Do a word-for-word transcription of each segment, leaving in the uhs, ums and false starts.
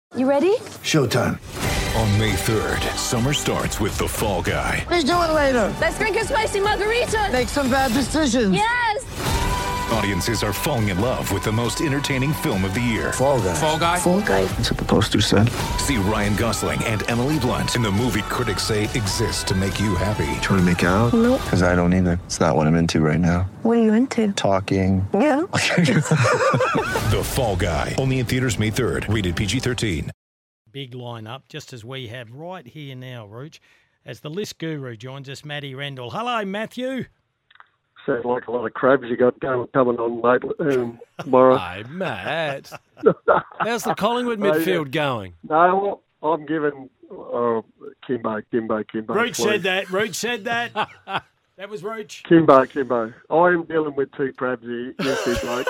You ready? Showtime. On May third, summer starts with The Fall Guy. Let's do it later. Let's drink a spicy margarita. Make some bad decisions. Yes! Audiences are falling in love with the most entertaining film of the year. Fall Guy. Fall Guy? Fall guy. That's what the poster said. See Ryan Gosling and Emily Blunt in the movie critics say exists to make you happy. Trying to make it out? Nope. Because I don't either. It's not what I'm into right now. What are you into? Talking. Yeah. The Fall Guy. Only in theaters May third. Rated P G thirteen. Big lineup, just as we have right here now, Rooch, as the list guru joins us, Matty Rendell. Hello, Matthew. Sounds like a lot of crabs you got going, coming on late um, tomorrow. Hey, Matt. How's the Collingwood midfield going? No, I'm giving uh, Kimbo, Kimbo, Kimbo. Rooch please. said that. Rooch said that. That was Rooch. Kimbo, Kimbo. I am dealing with two crabs here. Yes, he's like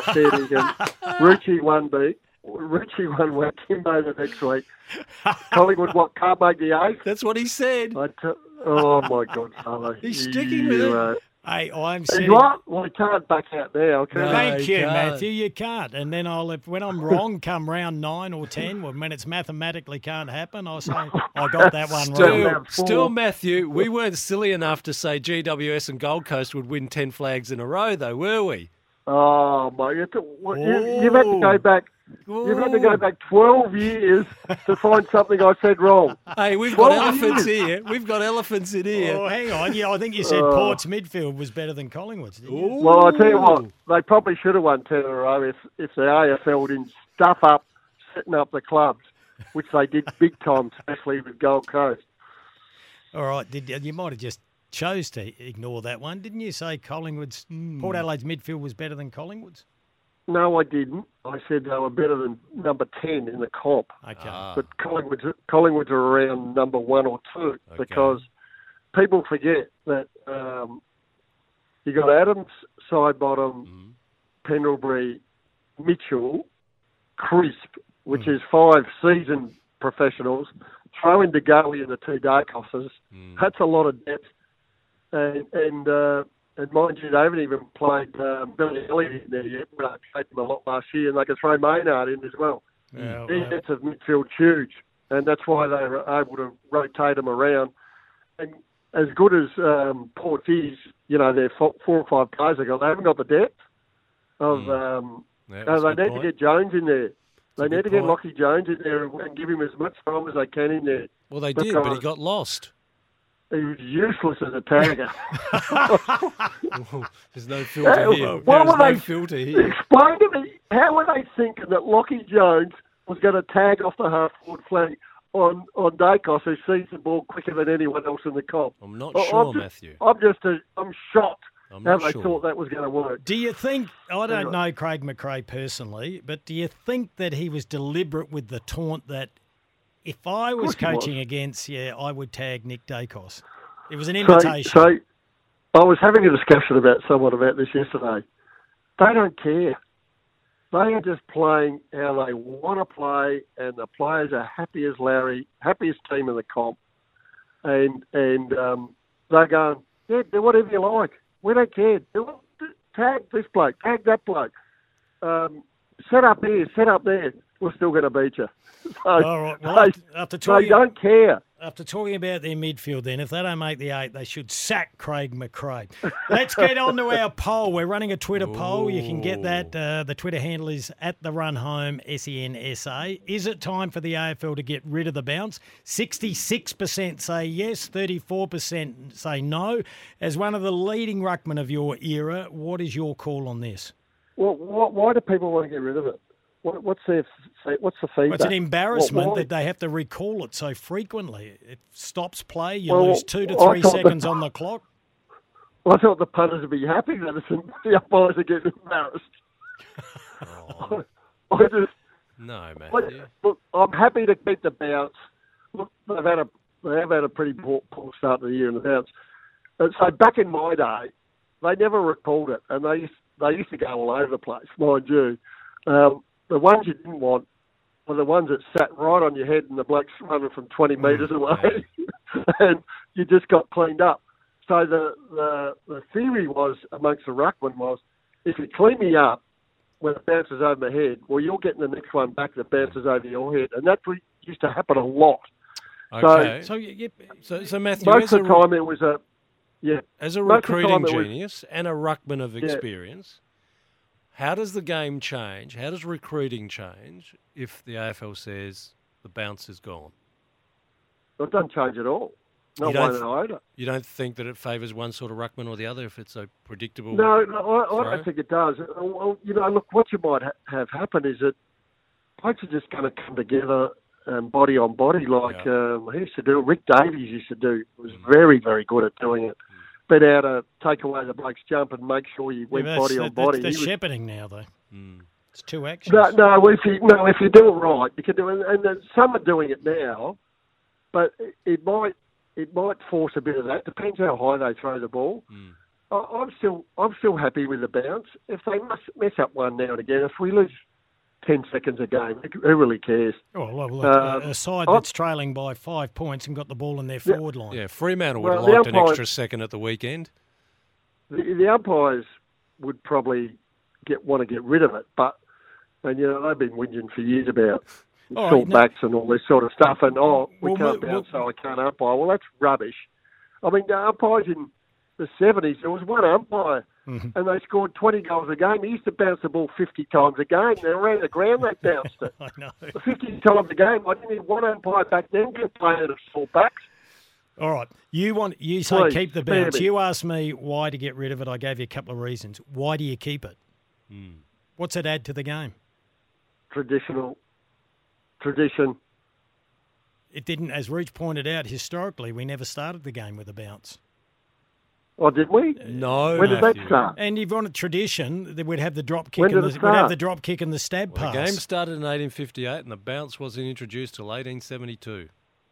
Richie one beat. Richie one week, Kimbo the next week. Collingwood, what, can't make the eighth? That's what he said. I t- oh, my God, Salo. He's sticking with it. Uh, Hey, I'm you sitting... what? Well, he can't back out now, can No. he? Thank you you, can't. Matthew. You can't. And then I'll, if, when I'm wrong, come round nine or ten, when it's mathematically can't happen, I'll say I got that one Still, wrong. Four. still, Matthew, we weren't silly enough to say G W S and Gold Coast would win ten flags in a row, though, were we? Oh, my. You, you, you've had to go back. You've had to go back twelve years to find something I said wrong. Hey, we've got twelve elephants years. here. We've got elephants in here. Oh, hang on. Yeah, I think you said Uh, Port's midfield was better than Collingwood's, didn't you? Well, I tell you what, they probably should have won ten in a row if, if the A F L didn't stuff up setting up the clubs, which they did big time, especially with Gold Coast. All right. Did you, you might have just chose to ignore that one, didn't you? Say Collingwood's Port Adelaide's midfield was better than Collingwood's. No, I didn't. I said they were better than number ten in the comp. Okay. But Collingwood's, Collingwood's are around number one or two because people forget that um, you got Adams, Sidebottom, Pendlebury, Mitchell, Crisp, which is five seasoned professionals. Throw in DeGoey and the two Darkosses. That's a lot of depth. And, and, uh, and mind you, they haven't even played um, Billy Elliott in there yet. But I played them a lot last year, and they can throw Maynard in as well. Yeah, Their well, defensive midfield's huge, and that's why they were able to rotate them around. And as good as um, Port is, you know, they're four, four or five players they got. They haven't got the depth of. Um, Yeah, uh, that's a they good need point. to get Jones in there. They a need good to get point. Lockie Jones in there and give him as much time as they can in there. Well, they did, but he Because got lost. He was useless as a tagger. There's no filter Uh, here. what There's were no they- filter here. Explain to me, how were they thinking that Lockie Jones was going to tag off the half-forward flank on, on Dacos, who sees the ball quicker than anyone else in the comp? I'm not I- sure, I'm just, Matthew. I'm just, a, I'm shocked I'm how not they sure. thought that was going to work. do you think, I don't Anyway. know Craig McRae personally, but do you think that he was deliberate with the taunt that if I was course he was. coaching against, yeah, I would tag Nick Dacos? It was an So, invitation. so I was having a discussion about someone about this yesterday. They don't care. They are just playing how they want to play, and the players are happy as Larry, happiest team in the comp, and and um, they're going, yeah, do whatever you like. We don't care. Do it. Tag this bloke, tag that bloke. Um, set up here, set up there. We're still going to beat you. So All right. Well, they, after, after they talking, don't care. after talking about their midfield, then, if they don't make the eight, they should sack Craig McRae. Let's get on to our poll. We're running a Twitter poll. You can get that. Uh, the Twitter handle is at the Run Home S E N S A. Is it time for the A F L to get rid of the bounce? sixty-six percent say yes, thirty-four percent say no. As one of the leading ruckmen of your era, what is your call on this? Well, wh- why do people want to get rid of it? What, what's their what's the feedback? Well, it's an embarrassment What- why? that they have to recall it so frequently. It stops play. You Well, lose two to I three thought that- seconds on the clock. Well, I thought the punters would be happy that it's, the umpires are getting embarrassed. Oh, I just, no, look, Matthew. look, I'm happy to keep the bounce. Look, they've had a they have had a pretty poor, poor start to the year in the bounce. And so back in my day, they never recalled it, and they used, they used to go all over the place, mind you. Um, the ones you didn't want were the ones that sat right on your head and the bloke's running from twenty metres away, and you just got cleaned up. So the, the the theory was amongst the ruckman was, if you clean me up when it bounces over my head, well, you're getting the next one back that bounces over your head. And that's what, used to happen a lot. Okay. So, So, you, you, so, so Matthew, Most as of a, the time it was a, yeah. as a most of the recruiting time it was- genius and a ruckman of experience, how does the game change? How does recruiting change if the A F L says the bounce is gone? It doesn't change at all. Not You don't one iota. You don't think that it favours one sort of ruckman or the other if it's so predictable? No, no I, I throw? don't think it does. Uh, Well, you know, look, what you might ha- have happen is that blokes are just going to come together um, body on body like Yeah. um, he used to do. Rick Davies used to do. Was very, very good at doing it. Been able to take away the bloke's jump and make sure you went yeah, body that's, on body. That's He was- shepherding now, though. Mm. It's two actions. No, no, if you no, if you do it right, you can do it. And then some are doing it now, but it, it might it might force a bit of that. Depends how high they throw the ball. Mm. I, I'm still I'm still happy with the bounce. If they mess, mess up one now and again, if we lose ten seconds a game, who really cares? Oh, well, look, Um, a side I- that's trailing by five points and got the ball in their forward line. Yeah, Fremantle would Well, have the liked an umpires- extra second at the weekend. The, the umpires would probably get want to get rid of it, but and you know they've been whinging for years about All right, short no- backs and all this sort of stuff, and oh, we Well, can't well, bounce, so I can't umpire. Well, that's rubbish. I mean, the umpires in the seventies, there was one umpire, Mhm. and they scored twenty goals a game. He used to bounce the ball fifty times a game. They around the ground, they bounced it. I know. fifty times a game. I didn't need one umpire back then to play at a short backs. All right. You want you say Please, keep the spare bounce. me. You asked me why to get rid of it. I gave you a couple of reasons. Why do you keep it? Mm. What's it add to the game? Traditional tradition. It didn't, as Reach pointed out, historically, we never started the game with a bounce. Oh, did we? No, When did that Matthew. start? And you've on a tradition that we'd have the drop kick When and did the, it we'd have start? the drop kick and the stab Well, the pass. game started in eighteen fifty-eight and the bounce wasn't introduced till eighteen seventy-two.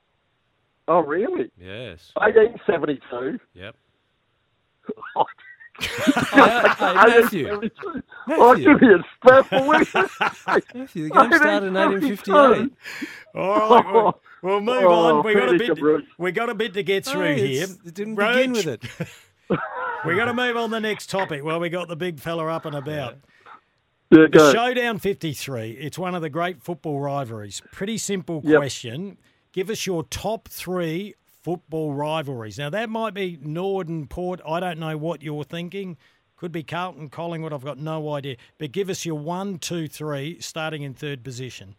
Oh, really? Yes. eighteen seventy-two. Yep. Oh, Hey, hey, Matthew. seventy-two. Matthew. Oh, give me a spell for week. Matthew, the game started in eighteen fifty-eight. All right, we'll, we'll move Oh, on. We got a finish bit. it, Bruce. We got a bit to get through Hey, here. it's- It didn't Roach, begin with it. We got to move on to the next topic. Well, we got the big fella up and about. Yeah, The go. Showdown fifty-three. It's one of the great football rivalries. Pretty simple Yep. question. Give us your top three football rivalries. Now, that might be Norden, Port. I don't know what you're thinking. Could be Carlton, Collingwood. I've got no idea. But give us your one, two, three, starting in third position.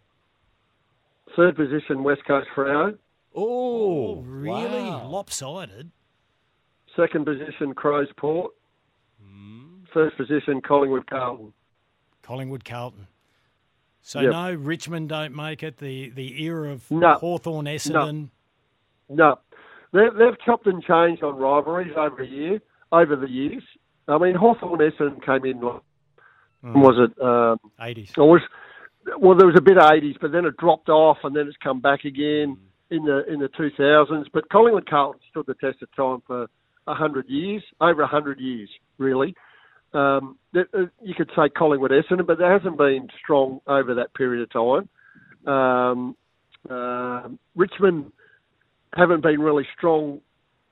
Third position, West Coast Freo. Oh, Really? wow. Lopsided. Second position, Crows Port. Hmm. First position, Collingwood Carlton. Collingwood, Carlton. So, Yep. no, Richmond don't make it. The the era of No. Hawthorn, Essendon. No, they've, they've chopped and changed on rivalries over a year, over the years. I mean, Hawthorn Essendon came in, like, Mm. was it? Um, eighties. it was, well, there was a bit of eighties, but then it dropped off, and then it's come back again in the in the two thousands. But Collingwood Carlton stood the test of time for a hundred years, over a hundred years, really. Um, that, uh, you could say Collingwood Essendon, but there hasn't been strong over that period of time. Um, uh, Richmond haven't been really strong.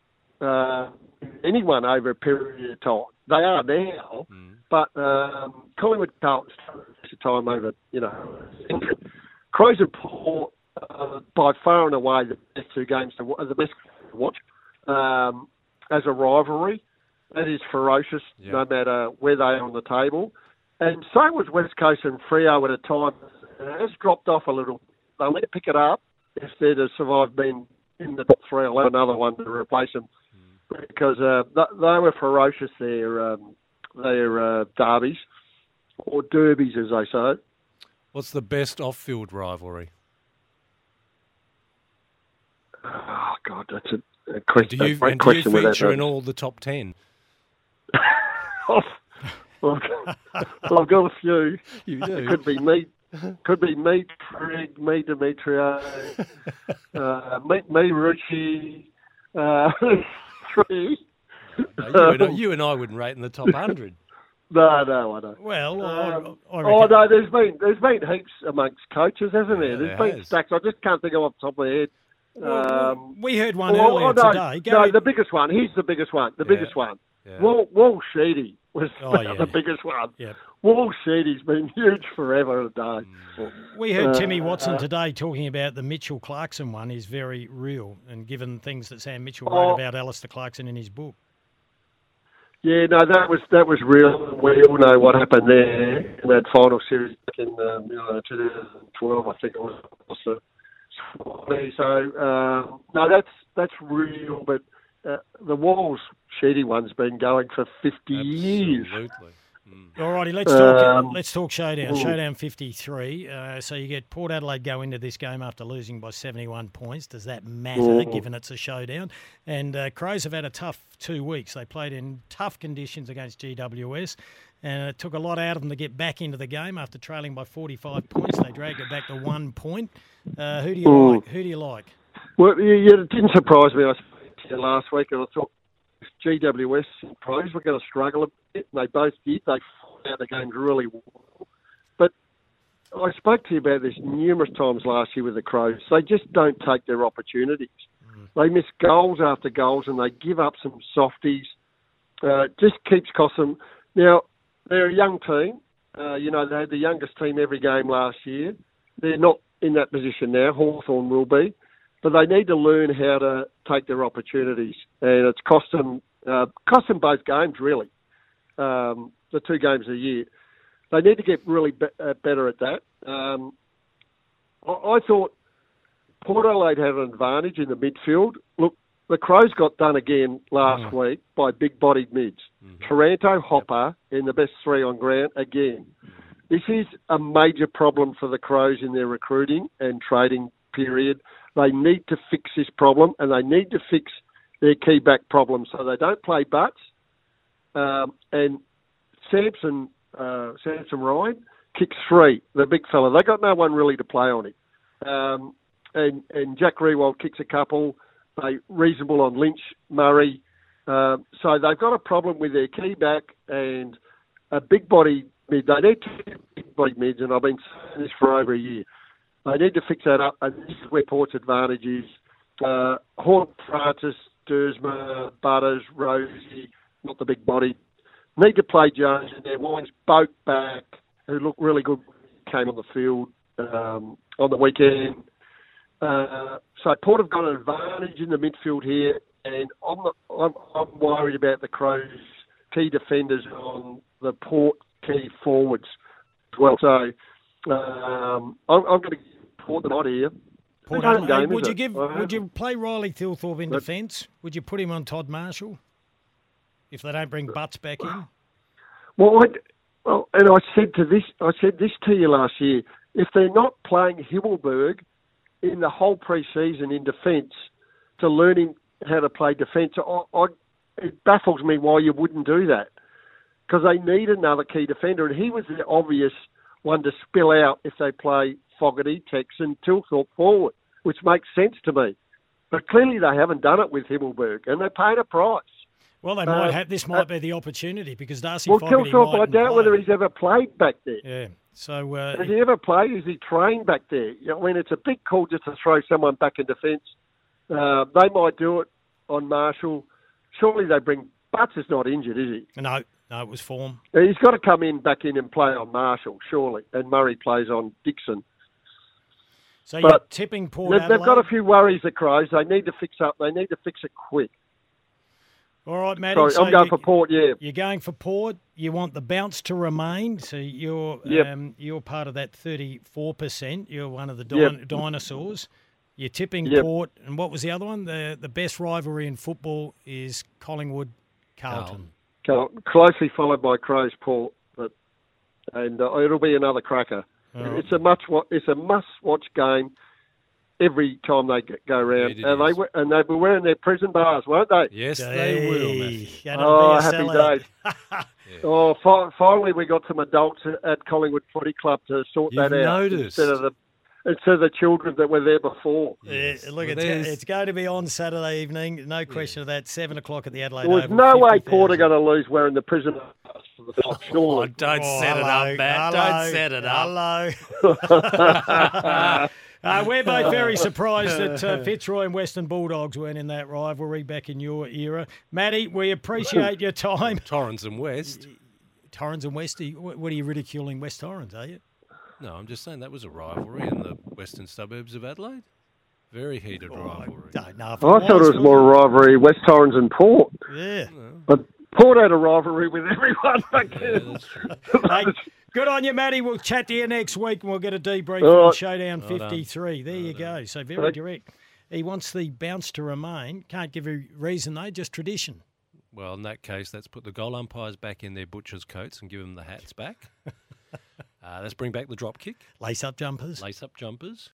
Uh, anyone over a period of time. They are now, Mm. but um, Collingwood Carlton stood the test of time over, you know, Crows and Port, uh, by far and away the best two games to wa- the best to watch um, as a rivalry. That is ferocious, Yeah. no matter where they are on the table. And so was West Coast and Freo at a time. It has dropped off a little. They'll need to pick it up if they're to survive being in the top three. I'll have another one to replace them because uh, th- they were ferocious. Their um, their uh, derbies or derbies, as they say. What's the best off-field rivalry? Oh God, that's a, a question. Do you, a great and do you question with that, feature in uh, all the top ten? well, I've got a few. You It could be me. Could be me, Craig, me, Demetrio, uh, me, me, Richie. Uh, three. No, you, and I, you and I wouldn't rate in the top hundred. No, no, I don't. Well, Um, I, I oh reckon, no, there's been there's been heaps amongst coaches, hasn't there? Yeah, There's there been has. stacks. I just can't think of off the top of my head. well, Um, we heard one well, earlier oh, no, today. no, Gary, the biggest one. He's the biggest one. The Yeah. biggest one. Yeah. Wall, Wall Sheedy was Oh, yeah. the biggest one. Yep. Wall Sheedy's been huge forever and a day. We heard Uh, Timmy Watson uh, today talking about the Mitchell Clarkson one is very real, and given things that Sam Mitchell Oh. wrote about Alistair Clarkson in his book. Yeah, no, that was that was real. We all know what happened there in that final series back in um, you know, twenty twelve, I think it was. So, um, no, that's that's real. But uh, the Walls Sheedy one's been going for fifty years. Absolutely. All righty, let's talk. Um, let's talk showdown. mm. Showdown fifty-three. Uh, so you get Port Adelaide go into this game after losing by seventy-one points. Does that matter, Mm. given it's a showdown? And uh, Crows have had a tough two weeks. They played in tough conditions against G W S, and it took a lot out of them to get back into the game after trailing by forty-five points. They dragged it back to one point. Uh, who do you Mm. like? Who do you like? Well, yeah, yeah, it didn't surprise me. I spoke to you last week, and I thought G W S and Crows were going to struggle a bit, and they both did. They fought out the games really well. But I spoke to you about this numerous times last year with the Crows. They just don't take their opportunities. Mm. They miss goals after goals, and they give up some softies. Uh, it just keeps costing them. Now, they're a young team. Uh, you know, they had the youngest team every game last year. They're not in that position now. Hawthorn will be. But they need to learn how to take their opportunities, and it's cost them, uh, cost them both games, really, um, the two games a year. They need to get really be- uh, better at that. Um, I-, I thought Port Adelaide had an advantage in the midfield. Look, the Crows got done again last Mm. week by big-bodied mids. Mhm. Taranto, Hopper, in the best three on ground again. This is a major problem for the Crows in their recruiting and trading period. They need to fix this problem, and they need to fix their key back problem so they don't play butts. Um, and Samson, uh, Samson Ryan kicks three, the big fella. They got no one really to play on him. Um, and, and Jack Rewald kicks a couple. They reasonable on Lynch, Murray. Uh, so they've got a problem with their key back and a big body mid. They need two big body mids, and I've been saying this for over a year. They need to fix that up, and this is where Port's advantage is. Uh, Horn, Francis, Dersma, Butters, Rosie, not the big body. Need to play Jones in there. Wines, Boak back, who looked really good when he came on the field um, on the weekend. Uh, so Port have got an advantage in the midfield here, and I'm, not, I'm, I'm worried about the Crows' key defenders on the Port key forwards as well. So um, I'm, I'm going to Port the night here. Port Home Adelaide, game, would is you it? give? I Would you play Riley Thilthorpe in But- defence? Would you put him on Todd Marshall if they don't bring Butts back in? Well, I, well, and I said to this, I said this to you last year. If they're not playing Himmelberg in the whole pre-season in defence to learning how to play defence, I, I, it baffles me why you wouldn't do that, because they need another key defender, and he was the obvious one to spill out if they play Fogarty, Tex, and Tilthorpe forward, which makes sense to me. But clearly they haven't done it with Himmelberg, and they're paying a price. Well, they might Uh, have. This might be the opportunity because Darcy Well, Fogarty Tilthorpe, I mightn't doubt play. whether he's ever played back there. Yeah. So uh, Has he ever played? Is he trained back there? You know, I mean, it's a big call just to throw someone back in defence. Uh, they might do it on Marshall. Surely they bring... Butts is not injured, is he? no, no, it was form. He's got to come in, back in and play on Marshall, surely. And Murray plays on Dixon. So you're But tipping Port They've, Adelaide. they've got a few worries, the Crows. They need to fix up. They need to fix it quick. All right, Matty. Sorry, so I'm going you, for Port, yeah. You're going for Port. You want the bounce to remain. So you're Yep. um, you're part of that thirty-four percent. You're one of the Yep. din- dinosaurs. You're tipping Yep. Port. And what was the other one? The the best rivalry in football is Collingwood Carlton. Cal- Closely followed by Crows, Port. But, and uh, it'll be another cracker. All right. It's a much. It's a must-watch game every time they get, go round. Indeed it And they is. we- and they'll be wearing their prison bars, won't they? Yes, they will, Matthew. Gee, gonna Oh, be a happy sellout. days. Oh, fi- finally we got some adults at Collingwood Footy Club to sort You've that out noticed. instead of the instead of the children that were there before. Yes. Yeah, look, Well, it's, there's- it's going to be on Saturday evening. No question of that. Seven o'clock at the Adelaide There was Oval. no way fifty Port are thousand. going to lose wearing the prison bars for the top, Oh, surely. don't Oh, set it hello, up, Matt. hello, Don't set it up. Hello. uh, we're both very surprised that uh, Fitzroy and Western Bulldogs weren't in that rivalry back in your era. Matty, we appreciate your time. Torrens and West. Torrens and Westy. What, what are you ridiculing West Torrens, are you? No, I'm just saying that was a rivalry in the western suburbs of Adelaide. Very heated Oh, rivalry. I don't know if I thought it was more a rivalry, West Torrens and Port. Yeah. But Port had a rivalry with everyone back Yeah, then. that's true. Hey, good on you, Matty. We'll chat to you next week and we'll get a debrief All on right. Showdown Well done. fifty-three. There Well you done. go. So very Right. direct. He wants the bounce to remain. Can't give a reason, though, just tradition. Well, in that case, let's put the goal umpires back in their butcher's coats and give them the hats back. uh, let's bring back the drop kick, Lace-up jumpers. lace-up jumpers.